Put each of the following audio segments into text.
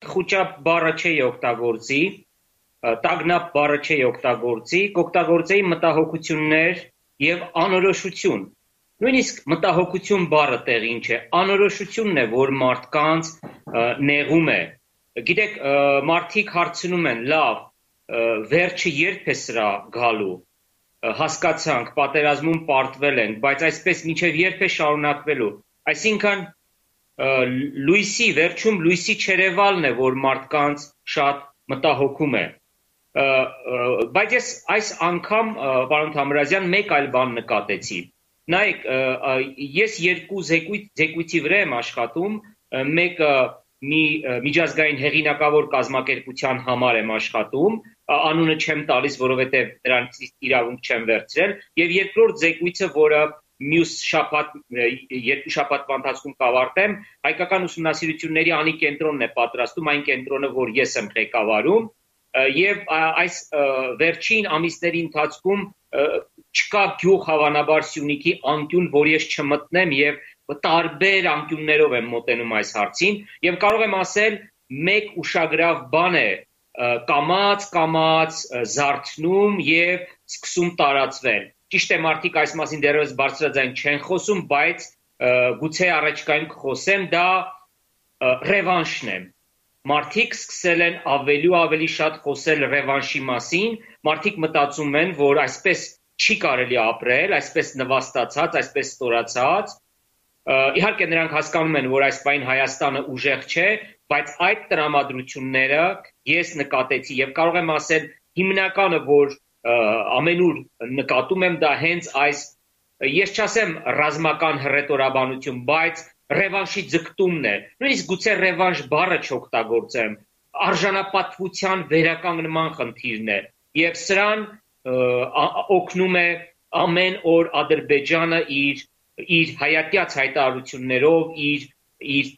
խուճապ բառը չի օգտագործի, տագնապ բառը չի օգտագործի, կօգտագործեի մտահոգություններ եւ անորոշություն։ Նույնիսկ մտահոգություն բառը տեղին չէ, անորոշությունն է, որ մարդկանց նեղում է։ Գիտեք, մարդիկ հարցնում են, լավ, վերջը երբ է սրա գալու։ Հասկացանք, պատերազմում պարտվել ենք, բայց այսպես մինչև երբ է շարունակվելու։ Այսինքն վերջում լույսի չերևալն է, որ մարդկանց շատ մտահոգում է։ Բայց ես այս անգամ, պարոն Թամրազյան, մեկ այլ բան նկատեցի։ Նայեք, ես երկու զեկույցի վրա եմ աշխատում, մեկը մի միջազգային հեղինակավոր կազմակերպության համար եմ աշխատում, անունը չեմ տալիս, որովհետև դրանից իրավունք չեմ վերցրել, եւ երկրորդ զեկույցը, որը մյուս երկու շաբաթվա ընթացքում կավարտեմ, հայկական ուսումնասիրությունների անի-կենտրոնն է պատրաստում, այն կենտրոնը, որ ես եմ ղեկավարում, եւ այս վերջին ամիսների ընթացքում չկա գյուղ հավանաբար Սյունիքի անկյուն, որ ես չմտնեմ եւ տարբեր անկյուններով եմ մոտենում այս հարցին եւ կարող եմ ասել մեկ ուշագրավ բան է կամաց զարթնում եւ սկսում տարածվել։ Ճիշտ է, մարդիկ այս մասին դեռևս բարձրաձայն չեն խոսում, բայց գուցե առաջիկայում կխոսեմ, դա ռևանշն է։ Մարդիկ սկսել են ավելի ու ավելի շատ խոսել ռևանշի մասին, մարդիկ մտածում են, որ այսպես չի կարելի ապրել, այսպես նվաստացած, այսպես ստորացած։ Իհարկե նրանք հասկանում են, որ այս պայն Հայաստանը ուժեղ չէ, բայց այդ տրամադրությունները ես նկատեցի եւ կարող եմ ասել հիմնականը, որ ամենուր նկատում եմ, դա հենց այս, ես չասեմ ռազմական հռետորաբանություն, բայց ռևանշի ձգտումն է, նույնիսկ գուցե ռևանշ բառը չօգտագործեմ, արժանապատվության վերականգնման խնդիրն է եւ սրան օգնում է ամեն օր Ադրբեջանը իր հայատյաց հայտարարություններով, իր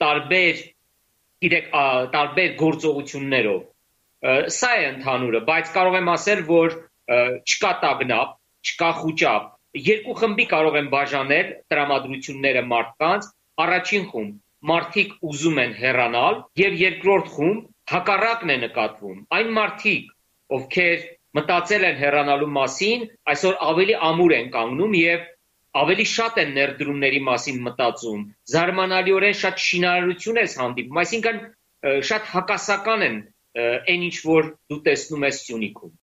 տարբեր գործողություններով։ Սա է ընդհանուրը, բայց կարող եմ ասել, որ չկա տագնապ, չկա խուճապ։ Երկու խմբի կարող եմ բաժանել տրամադրությունները մարդկանց, առաջին խումբ մարդիկ ուզում են հեռանալ եւ երկրորդ խումբ հակառակն է նկատվում։ Այն մարդիկ, ովքեր մտածել են հեռանալու մասին, այսօր ավելի ամուր են կանգնում եւ ավելի շատ են ներդրումների մասին մտածում։ Զարմանալիորեն շատ շինարարություն է հանդիպում, այսինքն շատ հակասական են այն ինչ որ դու տեսնում ես Սյունիքում։